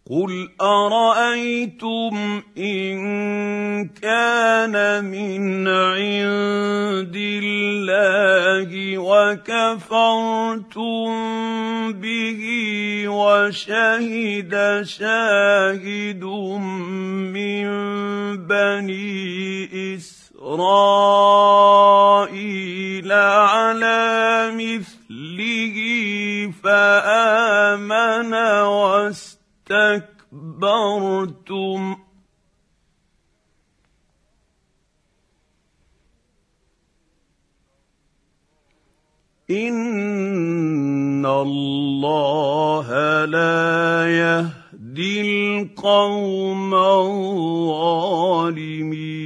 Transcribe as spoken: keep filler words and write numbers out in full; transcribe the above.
قل ارايتم ان كان من عند الله وكفرتم به وشهد شاهد من بني اسرائيل على مثله فامن واستكبرتم إن الله لا يهدي القوم الظالمين.